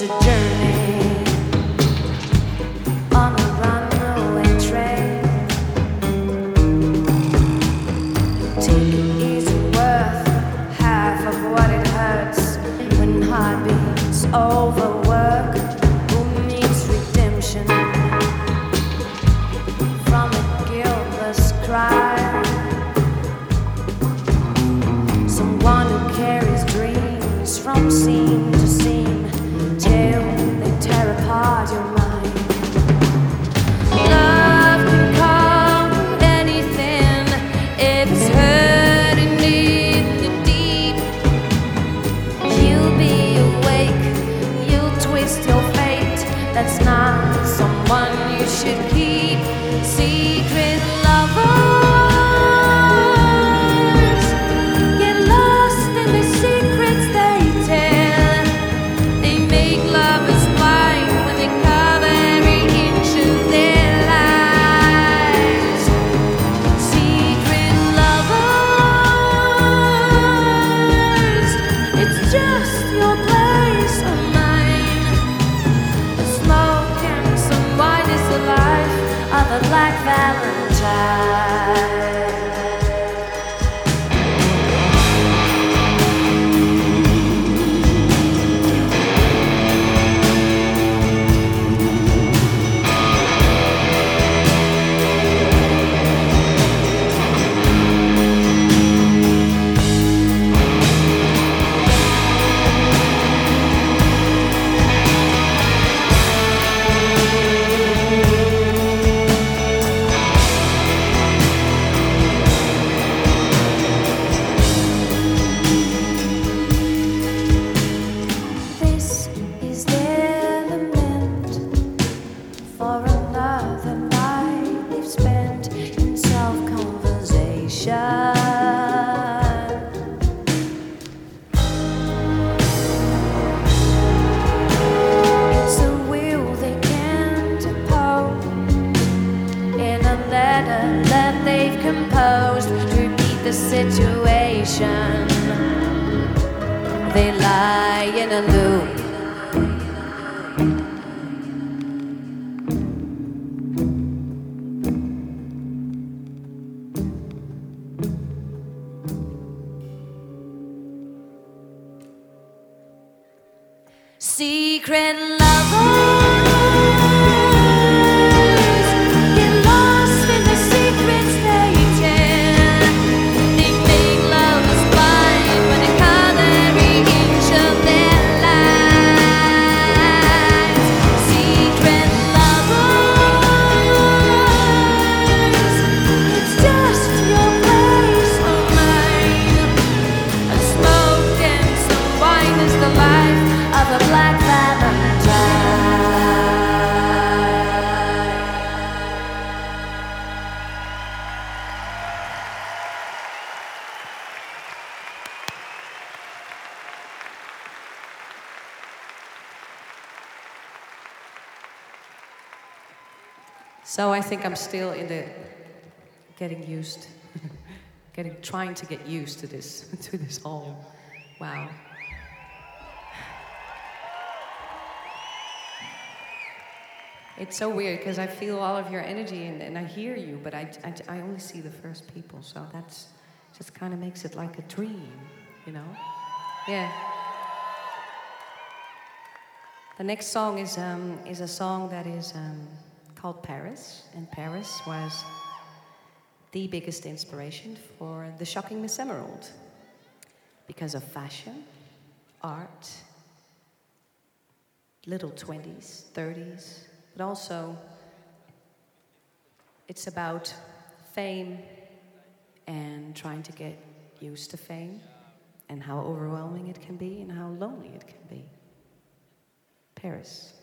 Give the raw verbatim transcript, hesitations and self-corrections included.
is a journey on a runaway train. Ticket isn't worth half of what it hurts when heartbeats overwork. Who needs redemption from a guiltless cry? Someone who carries dreams from scene to scene till they tear apart your mind. Love can conquer anything if it's hurting in the deep. You'll be awake, you'll twist your fate. That's not someone you should keep. Secret lovers get lost in the secrets they tell. They make lovers blind when they cover every inch of their lives. Secret lovers, it's just your place of mind. The smoke and some wine is the life of a black Valentine. This is the element for another night they've spent in self-conversation. It's a will they can't oppose in a letter that they've composed to repeat the situation. They lie in a loop. Secret lovers get lost in the secrets they tell. They make lovers blind when they cover every inch of their lives. Secret lovers, it's just your place of mind. A smoke and some wine is the life of a black Valentine. So I think I'm still in the getting used, getting trying to get used to this, to this whole, wow. It's so weird because I feel all of your energy and, and I hear you, but I, I, I only see the first people, so that's just kind of makes it like a dream, you know? Yeah. The next song is um, is a song that is um, called Paris, and Paris was the biggest inspiration for The Shocking Miss Emerald because of fashion, art, little twenties, thirties, but also it's about fame and trying to get used to fame and how overwhelming it can be and how lonely it can be. Paris.